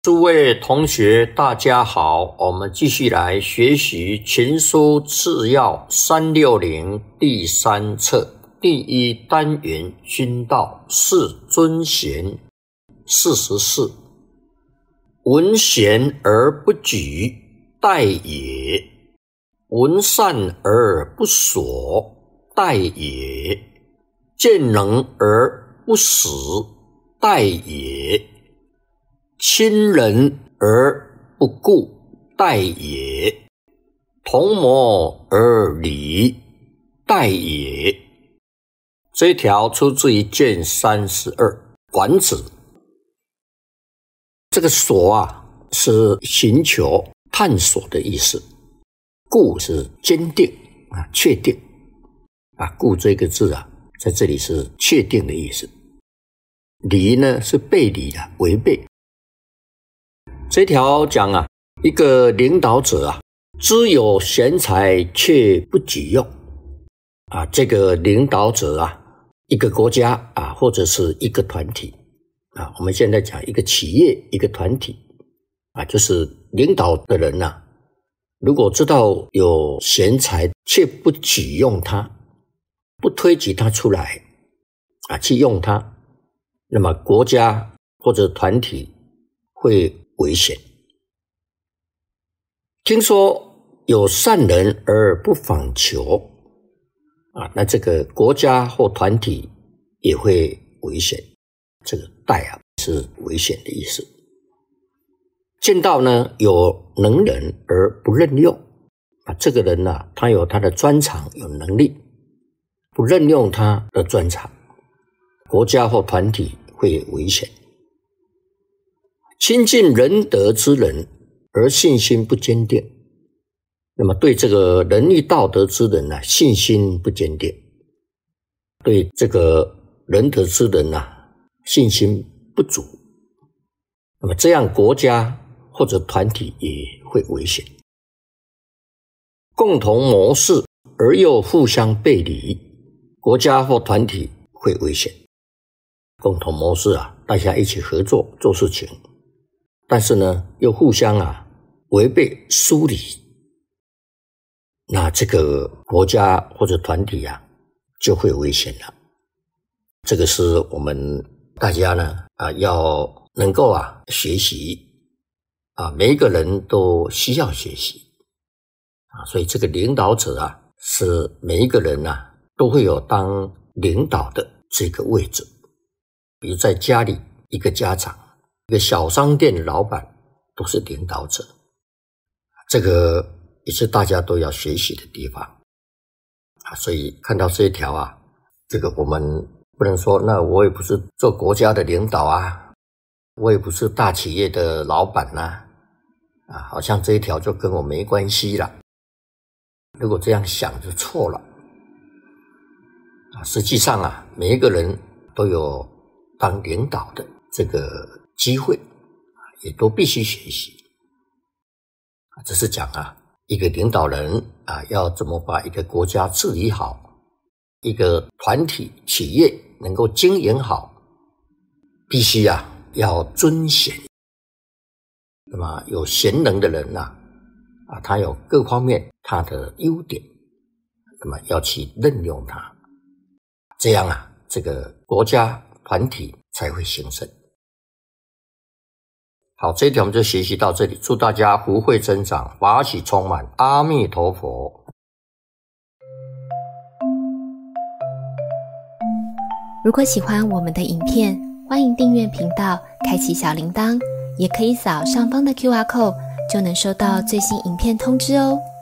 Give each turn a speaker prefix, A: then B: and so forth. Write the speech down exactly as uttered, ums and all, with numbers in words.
A: 诸位同学大家好，我们继续来学习群书治要三六零第三册第一单元君道是尊贤。四十四，闻贤而不举，殆也；闻善而不所，殆也；见能而不使，殆也；亲人而不顾，殆也；同谋而离，殆也。这一条出自于卷三十二管子。这个所啊是寻求探索的意思，固是坚定啊确定啊，固这个字啊在这里是确定的意思。离呢是背离的，违背。这条讲啊，一个领导者啊，知有贤才却不举用啊，这个领导者啊，一个国家啊，或者是一个团体啊，我们现在讲一个企业、一个团体啊，就是领导的人呐、啊，如果知道有贤才却不举用他，不推举他出来啊，去用他，那么国家或者团体会危险。听说有善人而不访求啊，那这个国家或团体也会危险。这个殆啊是危险的意思。见到呢有能人而不任用啊，这个人啊他有他的专长有能力，不任用他的专长，国家或团体会危险。亲近仁德之人而信心不坚定，那么对这个仁义道德之人啊信心不坚定，对这个仁德之人啊信心不足，那么这样国家或者团体也会危险。共同谋事而又互相背离，国家或团体会危险。共同谋事啊，大家一起合作做事情，但是呢又互相啊违背疏离，那这个国家或者团体啊就会危险了。这个是我们大家呢啊要能够啊学习啊，每一个人都需要学习啊，所以这个领导者啊是每一个人啊都会有当领导的这个位置。比如在家里，一个家长，一个小商店的老板都是领导者，这个也是大家都要学习的地方啊。所以看到这一条啊，这个我们不能说那我也不是做国家的领导啊，我也不是大企业的老板啊，啊，好像这一条就跟我没关系了。如果这样想就错了啊。实际上啊，每一个人都有当领导的这个机会，也都必须学习。这是讲啊，一个领导人啊，要怎么把一个国家治理好，一个团体企业能够经营好，必须啊要尊贤。那么有贤能的人啊，啊，他有各方面他的优点，那么要去任用他，这样啊，这个国家团体才会兴盛。好，这一条我们就学习到这里，祝大家福慧增长，法喜充满，阿弥陀佛。
B: 如果喜欢我们的影片，欢迎订阅频道，开启小铃铛，也可以扫上方的 Q R code， 就能收到最新影片通知哦。